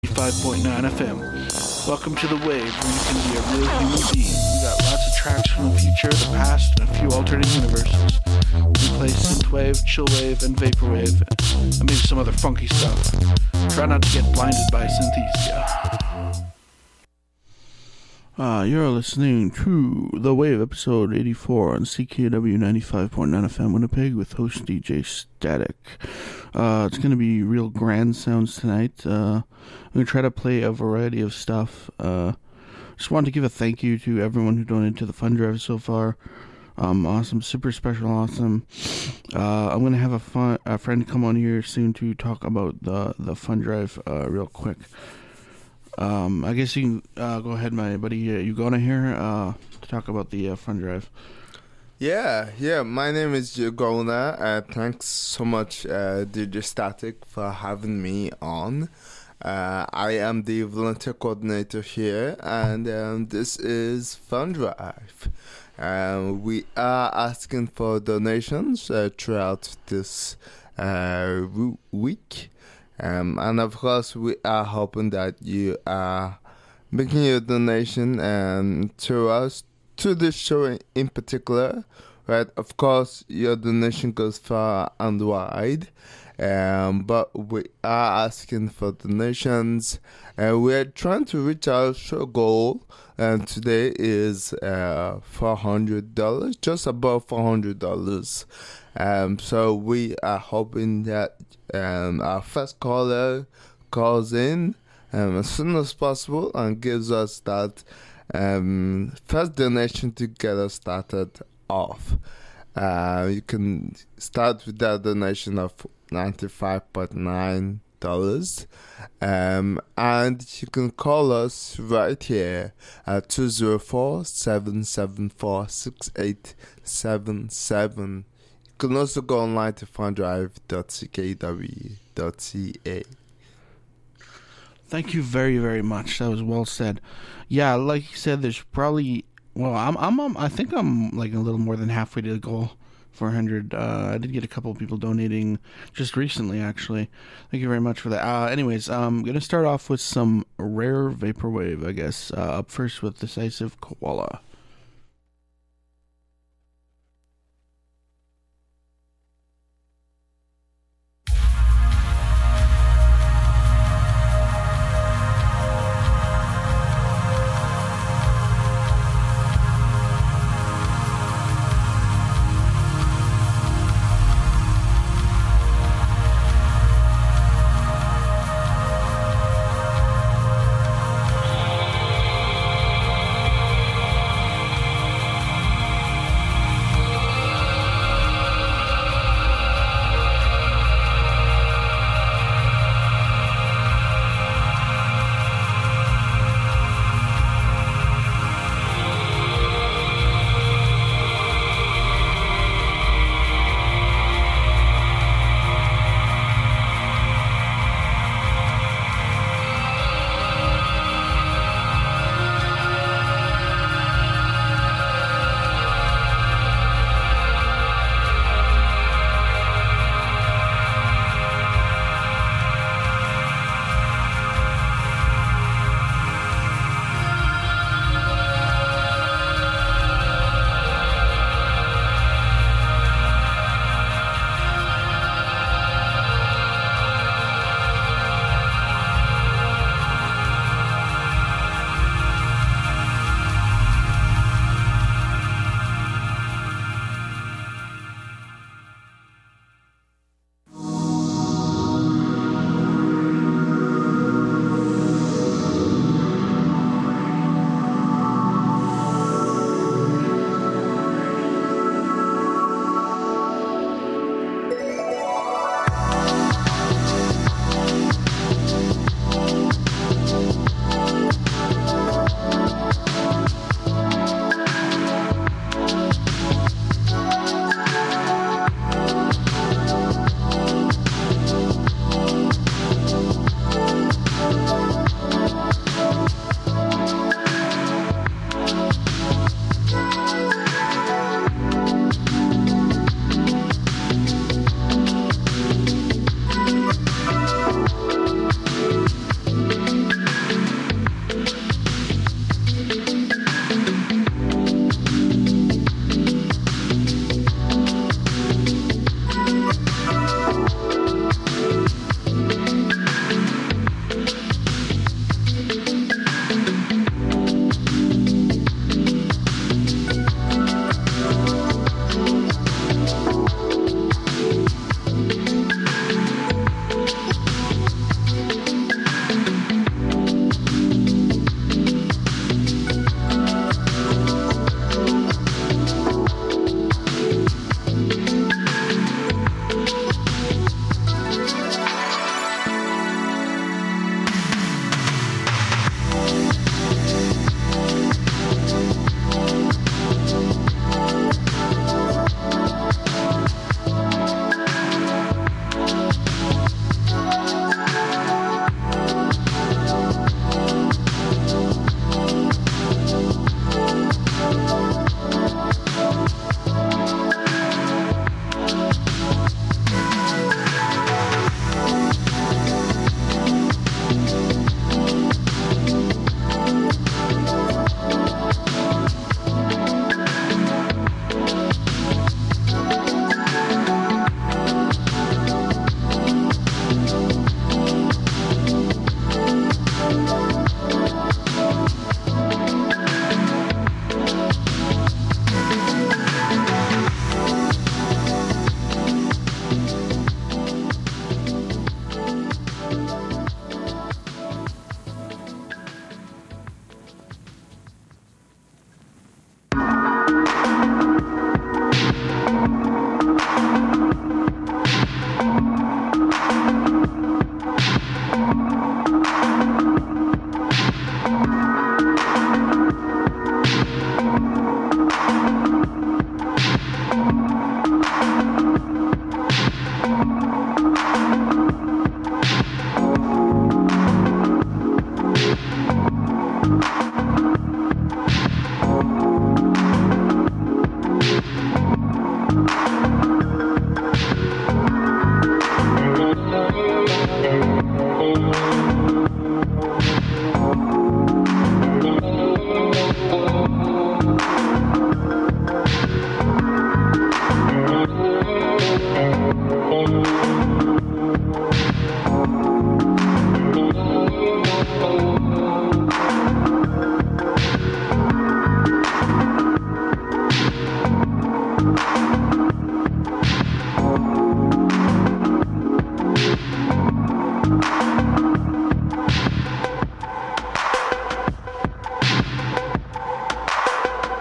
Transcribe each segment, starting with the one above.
95.9 FM. Welcome to The Wave, where you can be a real human being. We got lots of tracks from the future, the past, and a few alternate universes. We play synthwave, chillwave, and vaporwave, and maybe some other funky stuff. Try not to get blinded by synthesia. You're listening to The Wave, episode 84 on CKW 95.9 FM Winnipeg with host DJ Static. It's going to be real grand sounds tonight. I'm going to try to play a variety of stuff. Just wanted to give a thank you to everyone who donated to the fund drive so far. Awesome, super special, awesome. I'm going to have a friend come on here soon to talk about the fund drive real quick. I guess you can go ahead, my buddy Ugona here, to talk about the fund drive. Yeah, my name is Ugona. Thanks so much, DJ Static, for having me on. I am the volunteer coordinator here, and this is Fund Drive. We are asking for donations throughout this week. And of course, we are hoping that you are making your donation to us, to this show in particular, right? Of course, your donation goes far and wide, but we are asking for donations, and we're trying to reach our show goal, and today is $400, just above $400. So we are hoping that our first caller calls in as soon as possible and gives us that first donation to get us started off. You can start with that donation of $95.9. And you can call us right here at 204-774-6877. You can also go online to funddrive.ckw.ca. Thank you very, very much. That was well said. Yeah, like you said, there's probably, well, I think I'm like a little more than halfway to the goal. 400. I did get a couple of people donating just recently, actually. Thank you very much for that. Anyways, I'm going to start off with some rare vaporwave, I guess. Up first with Decisive Koala.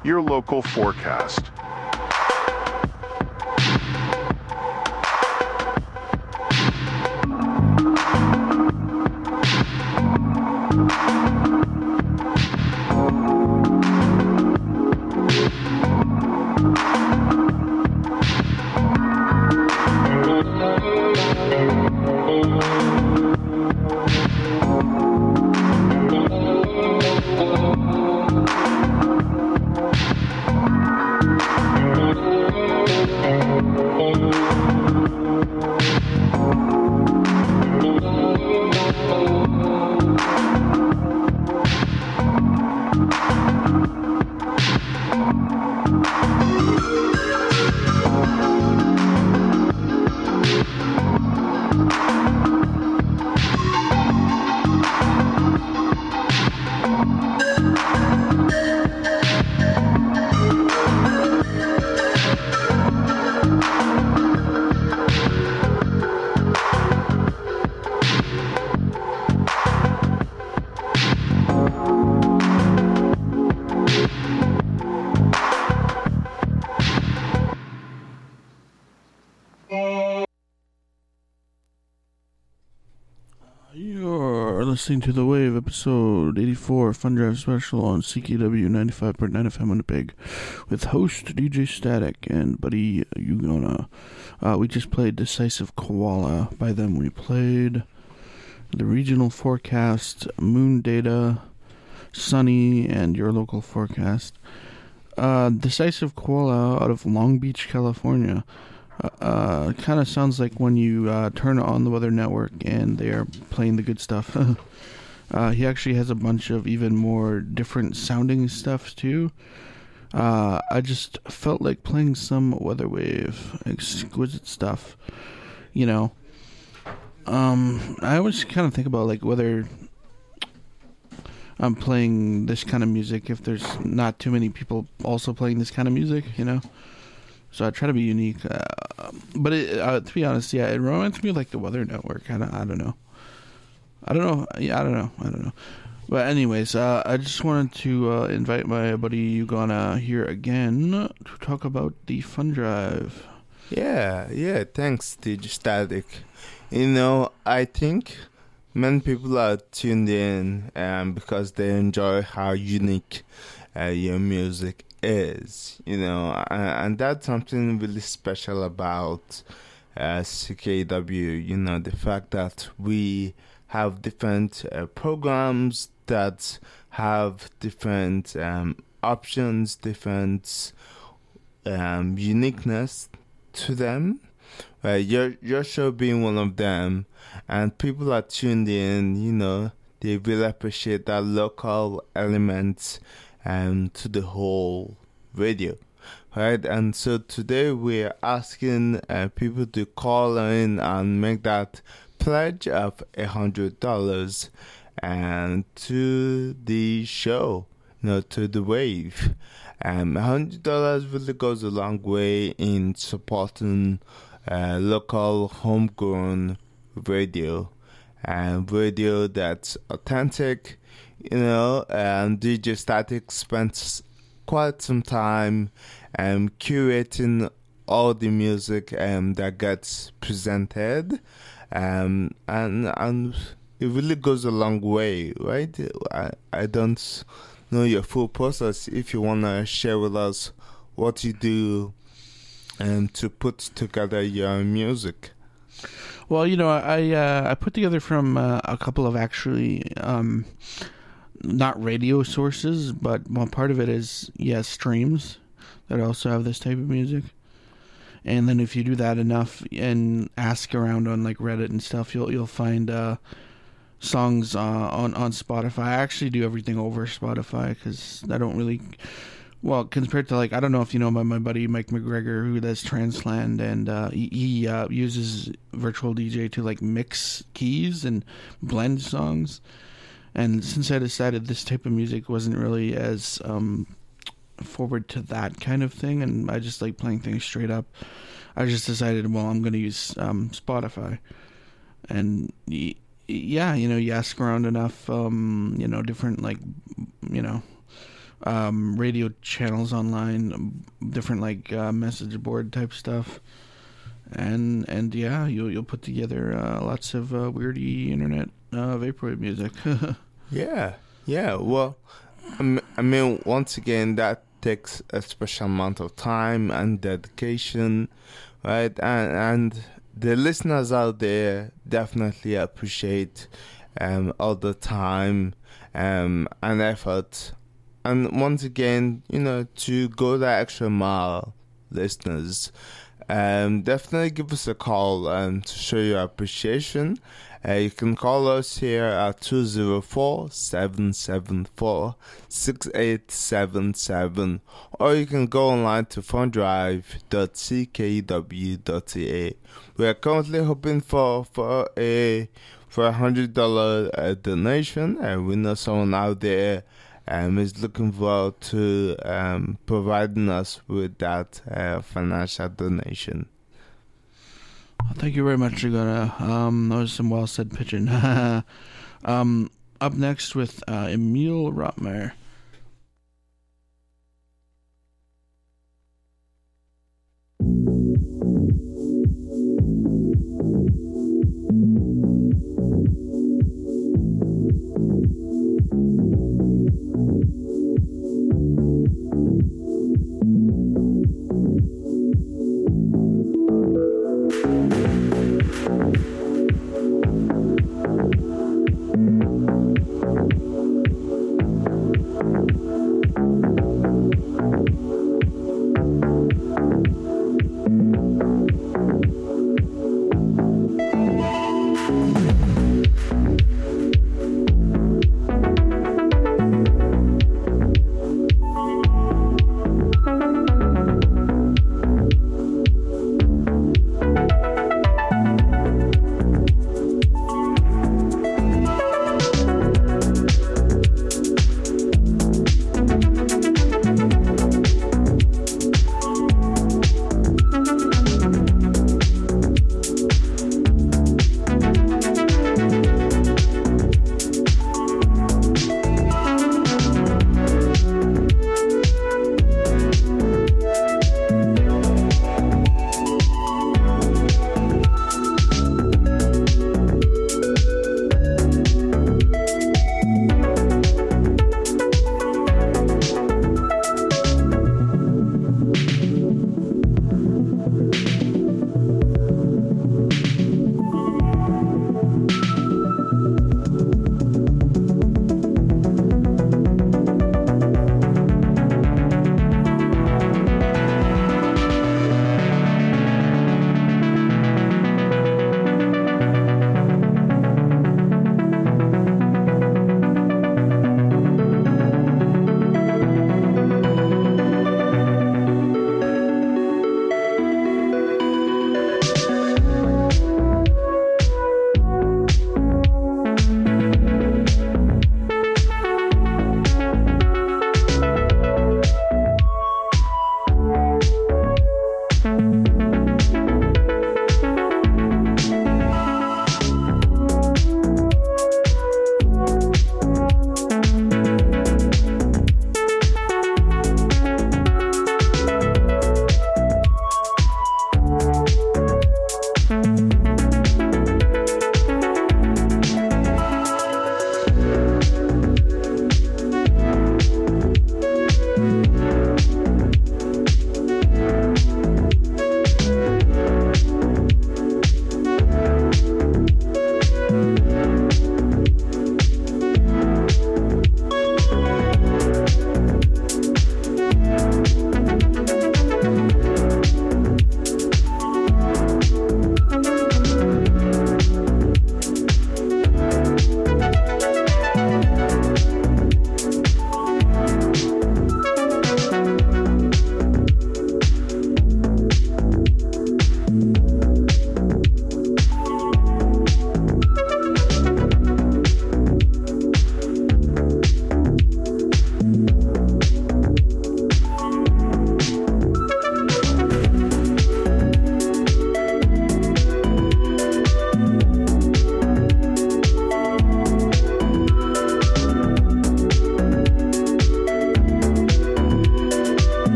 your local forecast. You're listening to The Wave, episode 84, Fun Drive Special on CKW 95.9 FM Winnipeg, with host DJ Static and buddy Ugona. We just played Decisive Koala. By them we played the regional forecast, Moon Data, Sunny, and your local forecast. Decisive Koala out of Long Beach, California. Kind of sounds like when you turn on the Weather Network and they are playing the good stuff. He actually has a bunch of even more different sounding stuff too. I just felt like playing some Weather Wave, exquisite stuff. You know, I always kind of think about like whether I'm playing this kind of music if there's not too many people also playing this kind of music, you know. So I try to be unique, but to be honest, yeah, it reminds me of like the Weather Network. I don't know. But anyways, I just wanted to invite my buddy Ugana here again to talk about the Fun Drive. Yeah, thanks, DJ Static. You know, I think many people are tuned in because they enjoy how unique your music is, you know, and that's something really special about CKW, you know, the fact that we have different programs that have different options, different uniqueness to them. Your show being one of them, and people are tuned in, you know, they really appreciate that local element to the whole radio, right? And so today we're asking people to call in and make that pledge of $100 and to the show, you know, to the wave. $100 really goes a long way in supporting local homegrown radio, and radio that's authentic. You know, DJ Static spent quite some time curating all the music that gets presented, and it really goes a long way, right? I don't know your full process. If you want to share with us what you do to put together your music. Well, you know, I put together from a couple of actually not radio sources, but one part of it is streams that also have this type of music. And then if you do that enough and ask around on like Reddit and stuff, you'll find songs on Spotify. I actually do everything over Spotify because I don't really, well, compared to like, I don't know if you know about my buddy Mike McGregor who does Transland, and he uses Virtual DJ to like mix keys and blend songs. And since I decided this type of music wasn't really as forward to that kind of thing, and I just like playing things straight up, I just decided, well, I'm going to use Spotify. And yeah, you know, you ask around enough, you know, different like, you know, radio channels online, different like message board type stuff, and yeah, you'll put together lots of weirdy internet vaporwave music. Yeah. Well, I mean, once again, that takes a special amount of time and dedication, right? And the listeners out there definitely appreciate all the time and effort. And once again, to go that extra mile, listeners, definitely give us a call to show your appreciation. You can call us here at 204-774-6877, or you can go online to fundrive.ckw.ca. We are currently hoping for a $100 donation, and we know someone out there is looking forward to providing us with that financial donation. Thank you very much, Jagona. That was some well-said pitching. Up next with Emil Rotmeyer.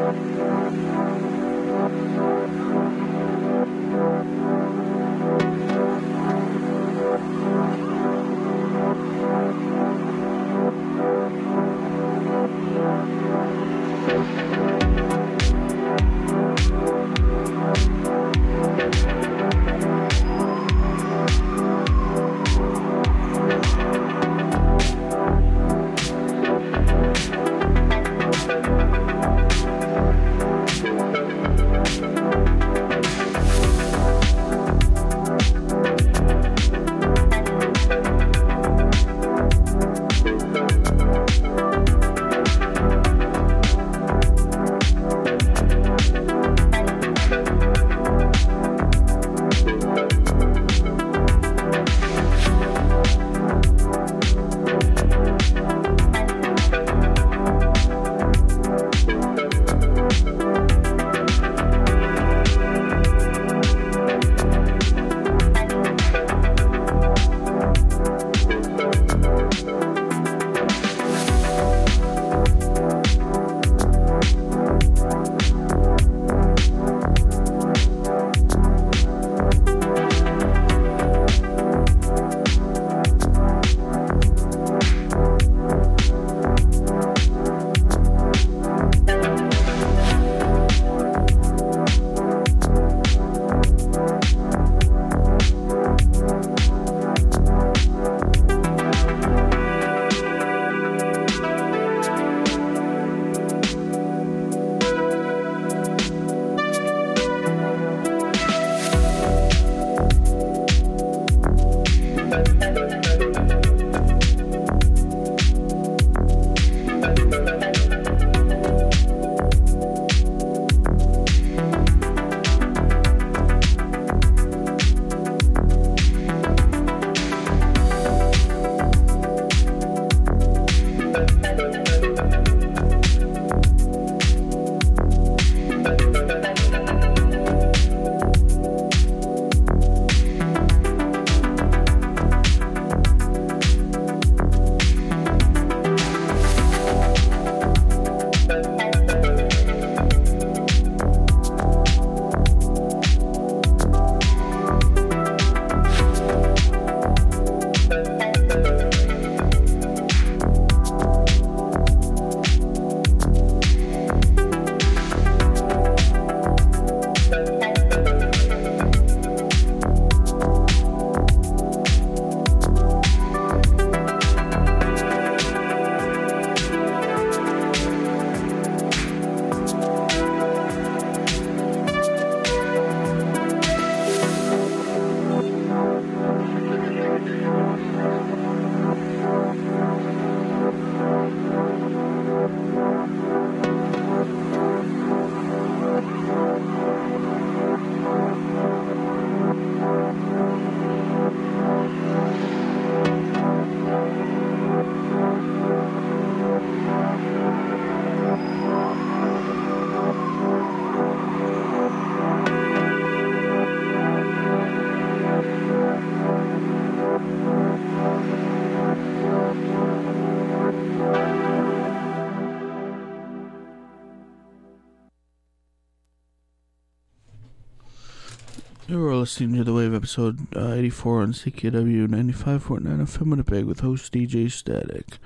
You are listening to the Wave episode 84 on CKW 95.9 FM Winnipeg with host DJ Static.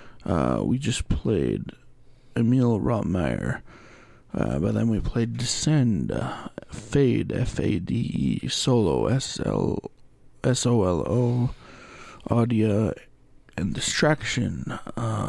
We just played Emil Rotmeyer. By then we played Descend, Fade, F-A-D-E, Solo, S-O-L-O, Audia, and Distraction.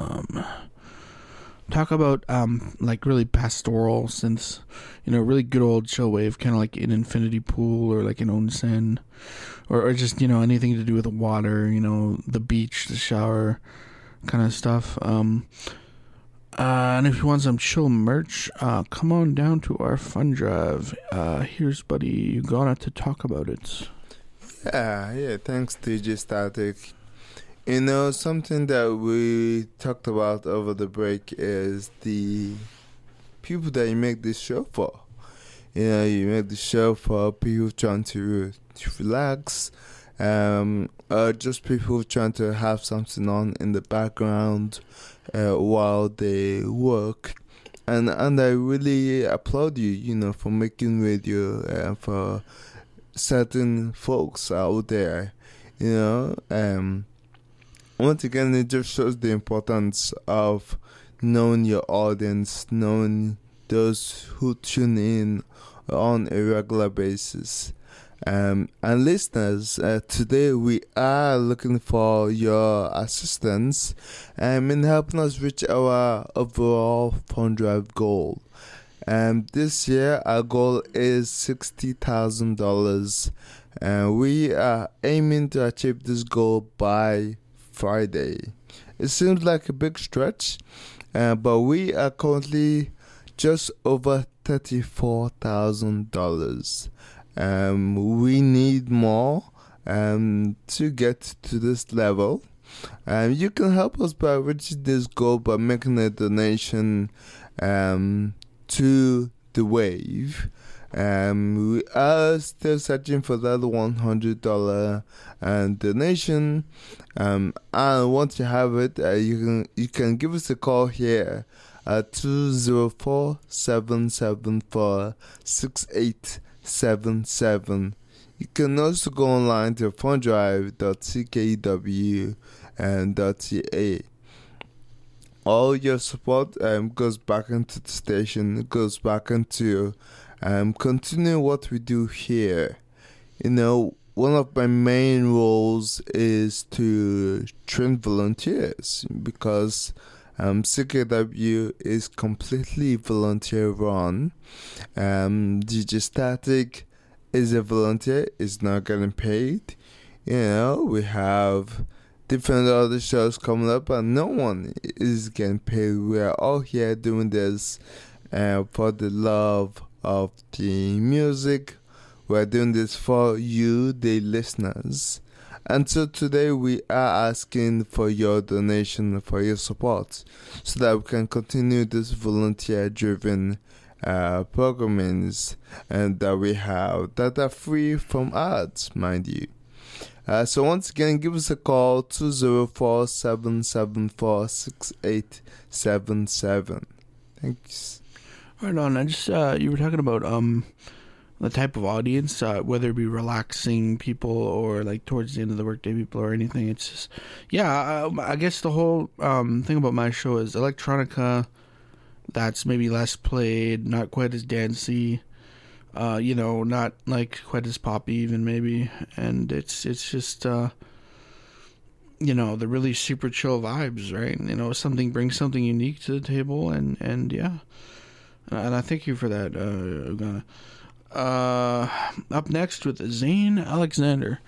Talk about like really pastoral synths, really good old chill wave, kind of like an Infinity Pool or like an Onsen, or just anything to do with water, the beach, the shower, kind of stuff. And if you want some chill merch, come on down to our fun drive. Here's Buddy Ugana to talk about it. Yeah, thanks DJ Static. Something that we talked about over the break is the people that you make this show for. You make the show for people trying to relax, or just people trying to have something on in the background while they work. and I really applaud you, for making radio for certain folks out there, Once again, it just shows the importance of knowing your audience, knowing those who tune in on a regular basis. And listeners, today we are looking for your assistance in helping us reach our overall fund drive goal. This year, our goal is $60,000, and we are aiming to achieve this goal by Friday. It seems like a big stretch, but we are currently just over $34,000. We need more to get to this level. You can help us by reaching this goal by making a donation to The Wave. We are still searching for that $100 donation. And once you have it, you can give us a call here at 204-774-6877. You can also go online to funddrive.ckw.ca. All your support goes back into the station, goes back into continue what we do here. One of my main roles is to train volunteers because CKW is completely volunteer run. DJ Static is a volunteer, is not getting paid. We have different other shows coming up and no one is getting paid. We are all here doing this for the love of the music. We're doing this for you, the listeners. And so today we are asking for your donation, for your support, so that we can continue this volunteer-driven programmings and that we have that are free from ads, mind you. So once again, give us a call, 204-774-6877. Thanks. Right on. I just you were talking about the type of audience, whether it be relaxing people or like towards the end of the workday people or anything. It's just, I guess the whole thing about my show is electronica that's maybe less played, not quite as dancey, not like quite as poppy even maybe, and it's just the really super chill vibes, right? Something brings something unique to the table, and yeah, and I thank you for that, Ugana. Up next with Zane Alexander.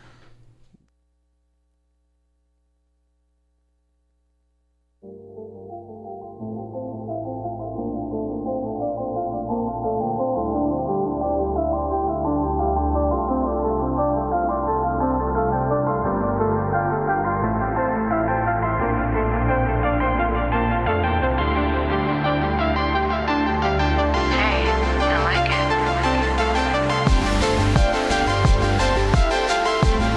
Hey, I like it.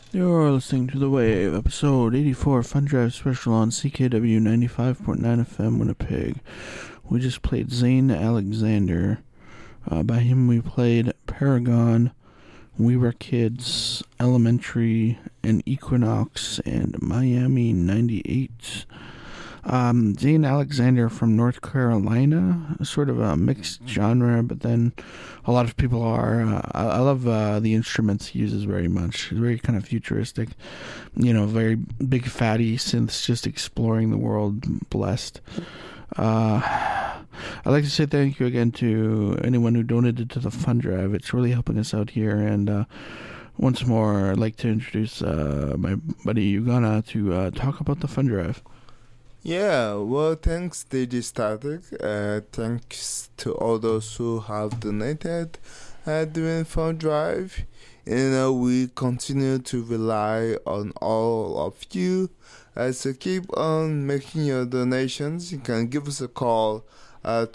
You're listening to The Wave, episode 84, Fun Drive Special on CKW 95.9 FM Winnipeg. We just played Zane Alexander. By him we played Paragon, We Were Kids, Elementary, and Equinox, and Miami 98. Zane Alexander from North Carolina, sort of a mixed genre, but then a lot of people are. I love the instruments he uses very much. It's very kind of futuristic, very big fatty synths just exploring the world, blessed. I'd like to say thank you again to anyone who donated to the Fund Drive. It's really helping us out here, and once more, I'd like to introduce my buddy Ugana to talk about the Fund Drive. Yeah, well, thanks DJ Static. Thanks to all those who have donated during Fund Drive. We continue to rely on all of you. So keep on making your donations. You can give us a call at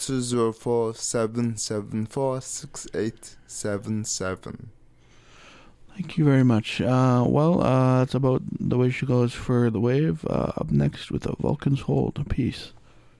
204-774-6877. Thank you very much. That's about the way she goes for The Wave. Up next with a Vulcan's Hold. Peace.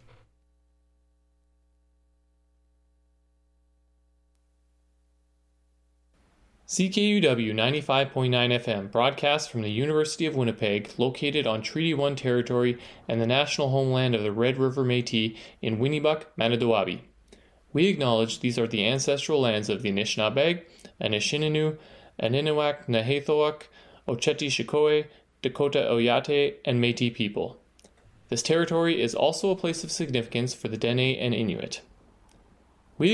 CKUW 95.9 FM broadcasts from the University of Winnipeg, located on Treaty 1 territory and the national homeland of the Red River Métis in Winnibuck, Manitowoc. We acknowledge these are the ancestral lands of the Anishinaabe, Anishinaabe, Aniniwak, Nahathoak, Oceti-Shikoe, Dakota Oyate, and Métis people. This territory is also a place of significance for the Dene and Inuit.